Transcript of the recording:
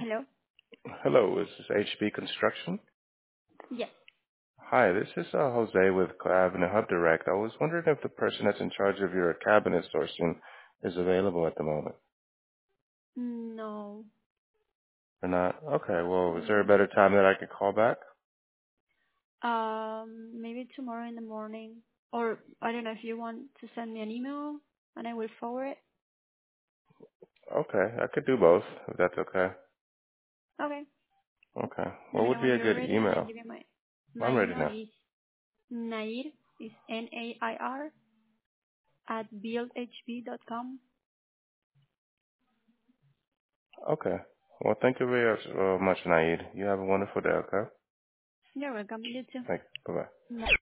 Hello? Hello, this is HB Construction. Yes. Hi, this is Jose with Avenue Hub Direct. I was wondering if the person that's in charge of your cabinet sourcing is available at the moment No. or not. Okay, well, is there a Mm, better time that I could call back? maybe tomorrow in the morning. Or I don't know if you want to send me an email and I will forward it. Okay, I could do both, if that's okay. Okay. Okay, Let what me know would be when a you're good ready and I email? give you my I'm ready email now. is Nair is Nair at buildhb.com. Okay, well, thank you very much, Naid. You have a wonderful day, okay? You're welcome. You too. Thank you. Bye-bye. Bye.